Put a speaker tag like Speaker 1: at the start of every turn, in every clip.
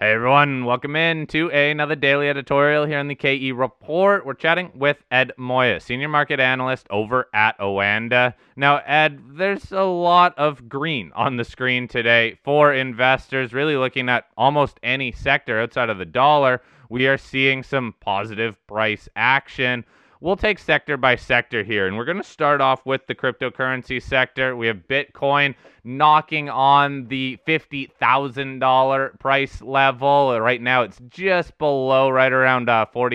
Speaker 1: Hey everyone, welcome in to another daily editorial here on the KE Report. We're chatting with Ed Moya, Senior Market Analyst over at Oanda. Now, Ed, there's a lot of green on the screen today for investors, really looking at almost any sector outside of the dollar. We are seeing some positive price action. We'll take sector by sector here, and we're going to start off with the cryptocurrency sector. We have Bitcoin knocking on the $50,000 price level. Right now, it's just below, right around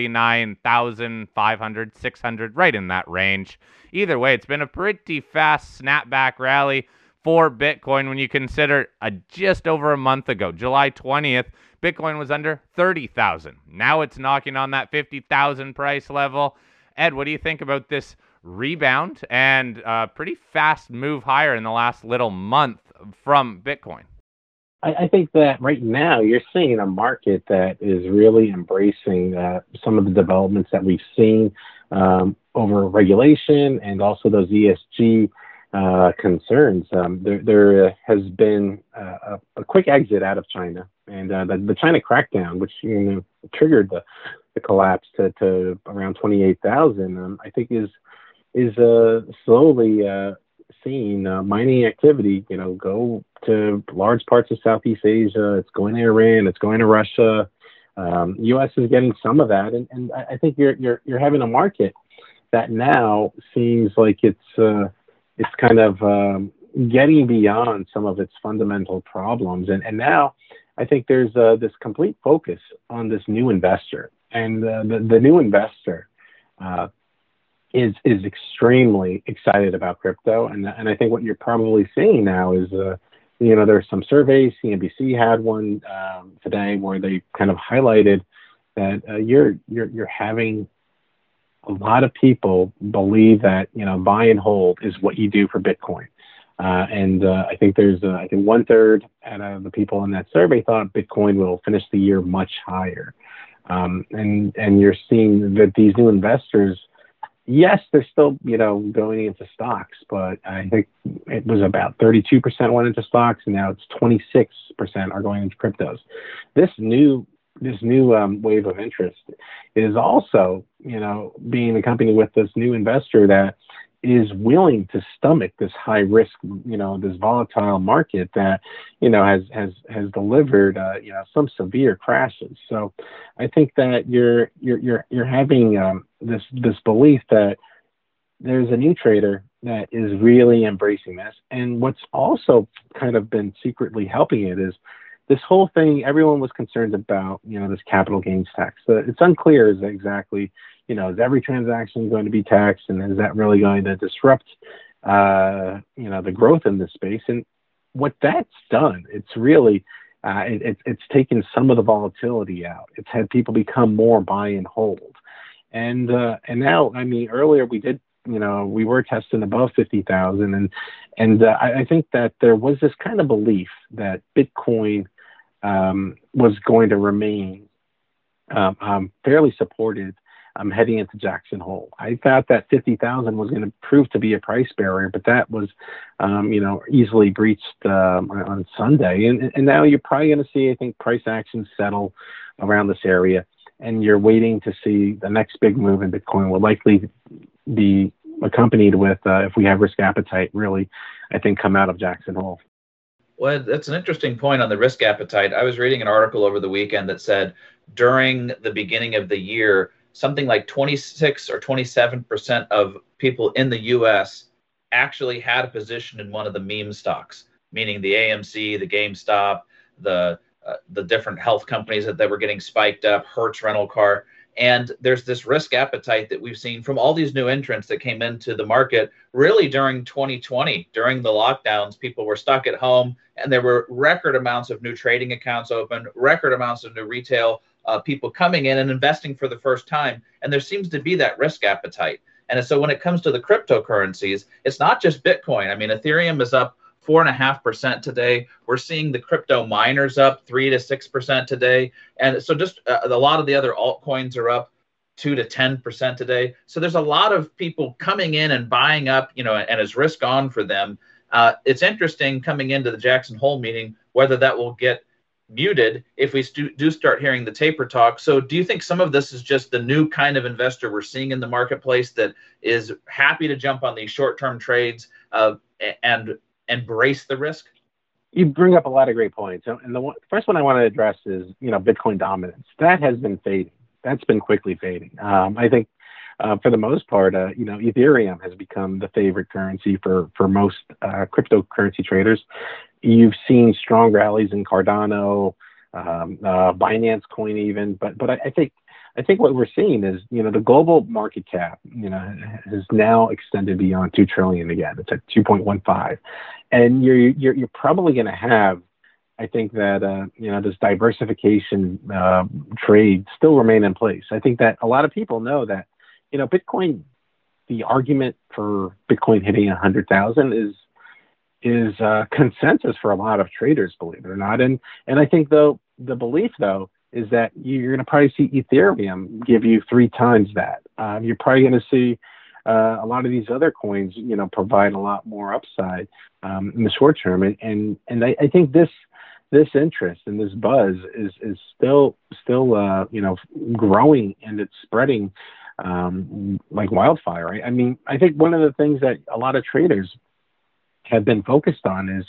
Speaker 1: 49,500, 600, right in that range. Either way, it's been a pretty fast snapback rally for Bitcoin when you consider just over a month ago, July 20th, Bitcoin was under 30,000. Now it's knocking on that 50,000 price level. Ed, what do you think about this rebound and pretty fast move higher in the last little month from Bitcoin?
Speaker 2: I think that right now you're seeing a market that is really embracing some of the developments that we've seen over regulation and also those ESG concerns. There has been a quick exit out of China, and the China crackdown, which triggered the collapse to around 28,000, I think is slowly seeing mining activity, go to large parts of Southeast Asia. It's going to Iran. It's going to Russia. U.S. is getting some of that, and I think you're having a market that now seems like it's kind of getting beyond some of its fundamental problems, and now I think there's this complete focus on this new investor, and the new investor is extremely excited about crypto, and I think what you're probably seeing now is there's some surveys. CNBC had one today where they kind of highlighted that you're having a lot of people believe that buy and hold is what you do for Bitcoin. And I think there's I think 1/3 out of the people in that survey thought Bitcoin will finish the year much higher. And you're seeing that these new investors, yes, they're still going into stocks, but I think it was about 32% went into stocks, and now it's 26% are going into cryptos. This new wave of interest is also being accompanied with this new investor that is willing to stomach this high risk, this volatile market that, has delivered, some severe crashes. So I think that you're having this belief that there's a new trader that is really embracing this. And what's also kind of been secretly helping it is this whole thing. Everyone was concerned about, this capital gains tax. So it's unclear as exactly, is every transaction going to be taxed, and is that really going to disrupt, the growth in this space? And what that's done, it's really, it's taken some of the volatility out. It's had people become more buy and hold. And now, I mean, earlier we did, we were testing above 50,000, and I think that there was this kind of belief that Bitcoin was going to remain fairly supported heading into Jackson Hole. I thought that 50,000 was going to prove to be a price barrier, but that was, easily breached on Sunday. And now you're probably going to see, I think, price action settle around this area, and you're waiting to see the next big move in Bitcoin will likely be accompanied with, if we have risk appetite, really, I think, come out of Jackson Hole.
Speaker 3: Well, that's an interesting point on the risk appetite. I was reading an article over the weekend that said during the beginning of the year, something like 26 or 27% of people in the U.S. actually had a position in one of the meme stocks, meaning the AMC, the GameStop, the different health companies that were getting spiked up, Hertz rental car. And there's this risk appetite that we've seen from all these new entrants that came into the market really during 2020. During the lockdowns, people were stuck at home, and there were record amounts of new trading accounts open, record amounts of new retail people coming in and investing for the first time. And there seems to be that risk appetite. And so when it comes to the cryptocurrencies, it's not just Bitcoin. I mean, Ethereum is up 4.5% today. We're seeing the crypto miners up 3 to 6% today. And so just a lot of the other altcoins are up 2 to 10% today. So there's a lot of people coming in and buying up, and it's risk on for them. It's interesting coming into the Jackson Hole meeting, whether that will get muted if we do start hearing the taper talk. So do you think some of this is just the new kind of investor we're seeing in the marketplace that is happy to jump on these short-term trades and embrace the risk?
Speaker 2: You bring up a lot of great points. And first one I want to address is, Bitcoin dominance. That has been fading. That's been quickly fading. I think for the most part, Ethereum has become the favorite currency for most cryptocurrency traders. You've seen strong rallies in Cardano, Binance Coin even, but I think what we're seeing is, the global market cap, has now extended beyond 2 trillion again. It's at 2.15, and you're probably going to have, I think that this diversification trade still remain in place. I think that a lot of people know that, Bitcoin, the argument for Bitcoin hitting 100,000 is consensus for a lot of traders, believe it or not. And I think though the belief though is that you're going to probably see Ethereum give you 3 times that. You're probably going to see a lot of these other coins, provide a lot more upside in the short term. And I think this interest and this buzz is still growing, and it's spreading like wildfire. Right? I mean, I think one of the things that a lot of traders have been focused on is,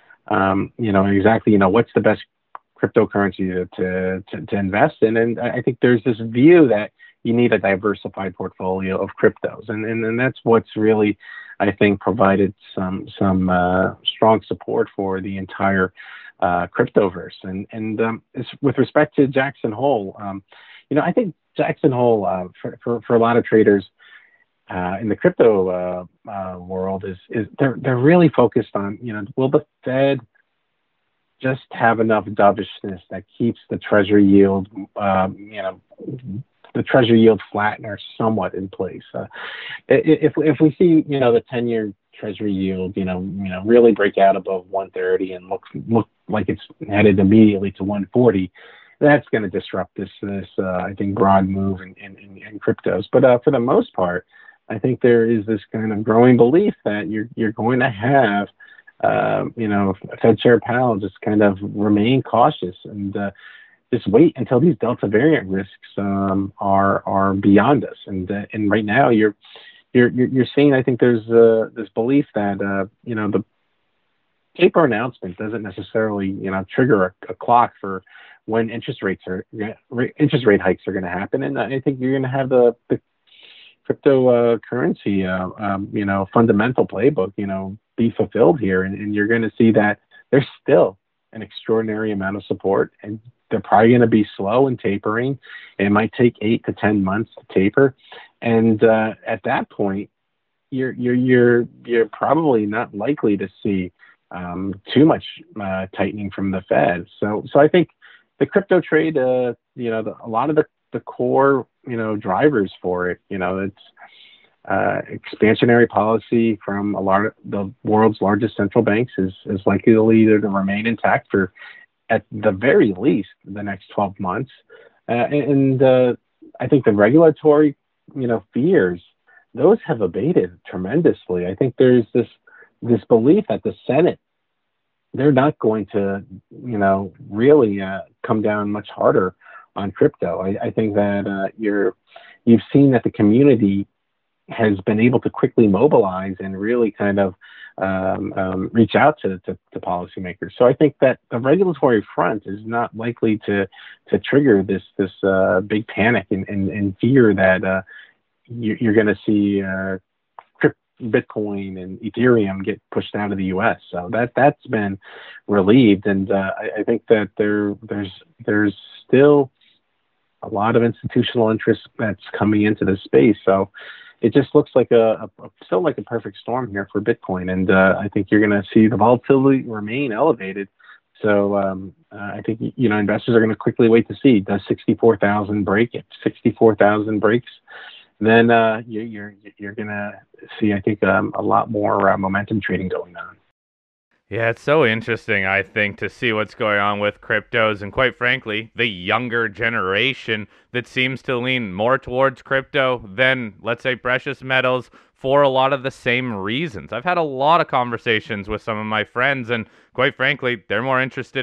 Speaker 2: exactly, what's the best cryptocurrency to invest in. And I think there's this view that you need a diversified portfolio of cryptos. And that's what's really, I think, provided some strong support for the entire cryptoverse. And with respect to Jackson Hole, I think Jackson Hole, for a lot of traders in the crypto world, is they're really focused on, will the Fed just have enough dovishness that keeps the treasury yield, the treasury yield flat or somewhat in place. If we see, the 10-year treasury yield, really break out above 130 and look like it's headed immediately to 140, that's going to disrupt this I think broad move in cryptos. But for the most part, I think there is this kind of growing belief that you're going to have, Fed Chair Powell just kind of remain cautious and just wait until these Delta variant risks are beyond us. And right now you're seeing, I think there's this belief that the taper announcement doesn't necessarily trigger a clock for when interest rate hikes are going to happen. And I think you're going to have the cryptocurrency fundamental playbook be fulfilled here, and you're going to see that there's still an extraordinary amount of support, and they're probably going to be slow in tapering. It might take 8 to 10 months to taper, and at that point, you're probably not likely to see too much tightening from the Fed. So I think the crypto trade, a lot of the core drivers for it, it's expansionary policy from a lot of the world's largest central banks is likely to remain intact for, at the very least, the next 12 months. And I think the regulatory, fears, those have abated tremendously. I think there's this belief that the Senate, they're not going to, really come down much harder on crypto. I think that you've seen that the community has been able to quickly mobilize and really kind of reach out to policymakers. So I think that the regulatory front is not likely to trigger this big panic and fear that you're going to see Bitcoin and Ethereum get pushed out of the U.S. So that's been relieved, and I think that there's still a lot of institutional interest that's coming into the space. So it just looks like still like a perfect storm here for Bitcoin. And I think you're going to see the volatility remain elevated. So I think, investors are going to quickly wait to see, does 64,000 break? If 64,000 breaks, then you're going to see, I think, a lot more momentum trading going on.
Speaker 1: Yeah, it's so interesting, I think, to see what's going on with cryptos and, quite frankly, the younger generation that seems to lean more towards crypto than, let's say, precious metals for a lot of the same reasons. I've had a lot of conversations with some of my friends, and quite frankly, they're more interested in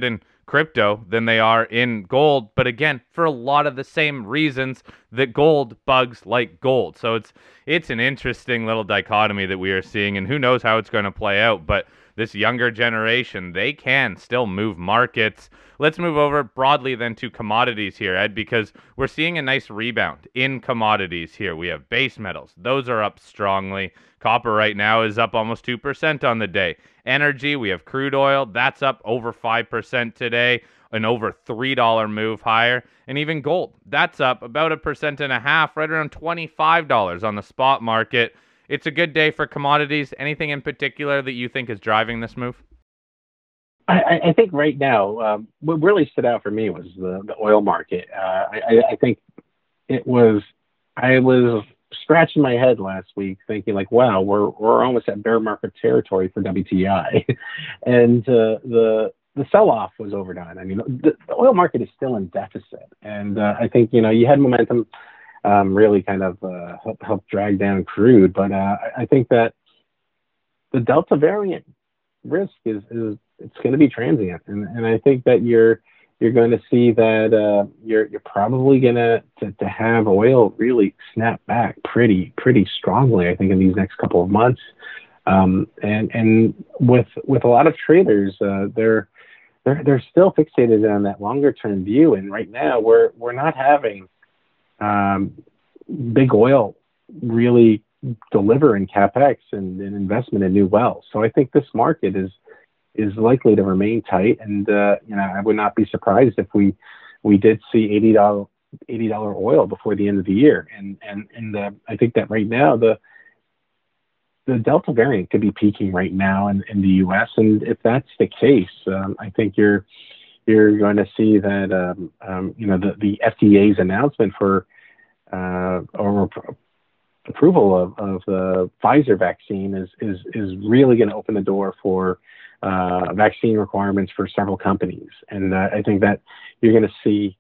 Speaker 1: crypto than they are in gold. But again, for a lot of the same reasons that gold bugs like gold. So it's an interesting little dichotomy that we are seeing, and who knows how it's going to play out. But this younger generation, they can still move markets. Let's move over broadly then to commodities here, Ed, because we're seeing a nice rebound in commodities here. We have base metals. Those are up strongly. Copper right now is up almost 2% on the day. Energy, we have crude oil. That's up over 5% today, an over $3 move higher. And even gold, that's up about 1.5%, right around $25 on the spot market. It's a good day for commodities. Anything in particular that you think is driving this move?
Speaker 2: I think right now, what really stood out for me was the oil market. I think it was, I was scratching my head last week thinking like, wow, we're almost at bear market territory for WTI. And the sell-off was overdone. I mean, the oil market is still in deficit. And I think, you had momentum really kind of help drag down crude. But I think that the Delta variant risk is it's going to be transient, and I think that you're going to see that you're probably going to have oil really snap back pretty strongly. I think in these next couple of months, and with a lot of traders, they're still fixated on that longer term view, and right now we're not having big oil really deliver in capex and investment in new wells. So I think this market is likely to remain tight, and I would not be surprised if we did see $80 oil before the end of the year. And I think that right now the Delta variant could be peaking right now in the U.S. And if that's the case, I think you're going to see that the FDA's announcement for or approval of the Pfizer vaccine is really going to open the door for vaccine requirements for several companies. And I think that you're going to see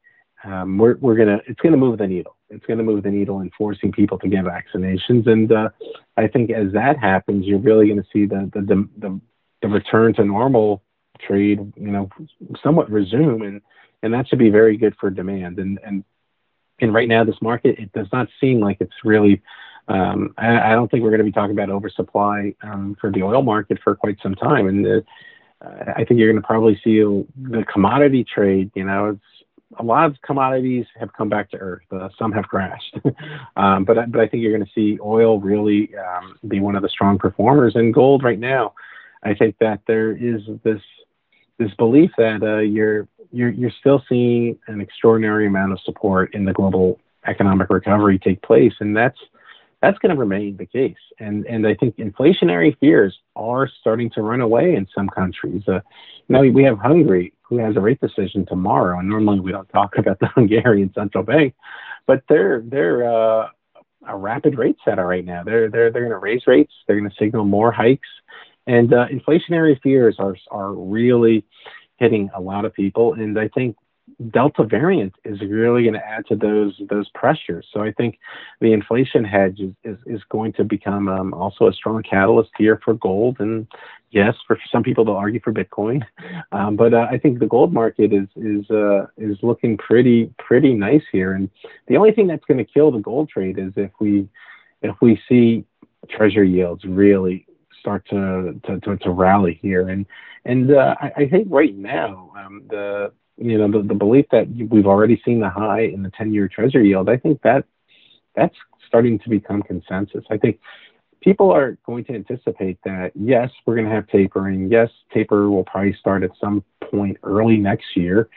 Speaker 2: it's going to move the needle. It's going to move the needle in forcing people to get vaccinations. And I think as that happens, you're really going to see the return to normal trade, somewhat resume, and that should be very good for demand. And right now, this market, it does not seem like it's really. I don't think we're going to be talking about oversupply for the oil market for quite some time. And I think you're going to probably see the commodity trade. It's a lot of commodities have come back to earth. Some have crashed, but I think you're going to see oil really be one of the strong performers. And gold right now, I think that there is this belief that you're still seeing an extraordinary amount of support in the global economic recovery take place, and that's going to remain the case. And I think inflationary fears are starting to run away in some countries. We have Hungary, who has a rate decision tomorrow, and normally we don't talk about the Hungarian central bank, but they're a rapid rate setter right now. They're going to raise rates. They're going to signal more hikes, and inflationary fears are really hitting a lot of people. And I think Delta variant is really going to add to those pressures. So I think the inflation hedge is going to become also a strong catalyst here for gold. And yes, for some people they'll argue for Bitcoin, but I think the gold market is looking pretty nice here. And the only thing that's going to kill the gold trade is if we see treasury yields really start to rally here. And I think right now the belief that we've already seen the high in the 10-year treasury yield, I think that's starting to become consensus. I think people are going to anticipate that, yes, we're going to have tapering. Yes, taper will probably start at some point early next year.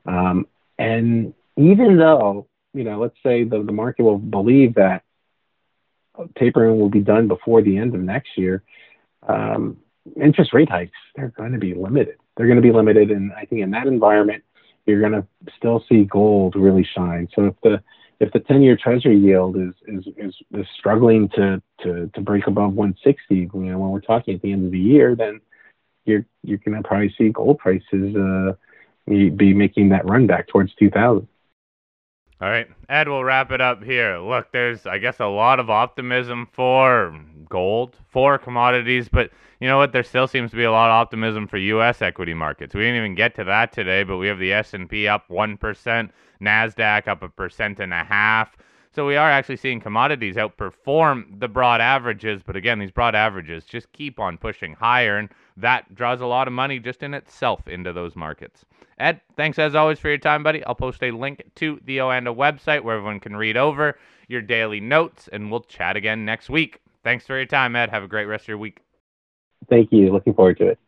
Speaker 2: And even though, let's say the market will believe that tapering will be done before the end of next year, interest rate hikes, they're going to be limited. They're going to be limited. And I think in that environment, you're going to still see gold really shine. So if the 10-year treasury yield is struggling to break above 160, when we're talking at the end of the year, then you're going to probably see gold prices be making that run back towards 2000.
Speaker 1: All right, Ed, we'll wrap it up here. Look, there's, I guess, a lot of optimism for gold, for commodities, but you know what? There still seems to be a lot of optimism for U.S. equity markets. We didn't even get to that today, but we have the S&P up 1%, NASDAQ up 1.5%. So we are actually seeing commodities outperform the broad averages, but again, these broad averages just keep on pushing higher, and that draws a lot of money just in itself into those markets. Ed, thanks as always for your time, buddy. I'll post a link to the Oanda website where everyone can read over your daily notes, and we'll chat again next week. Thanks for your time, Ed. Have a great rest of your week.
Speaker 2: Thank you. Looking forward to it.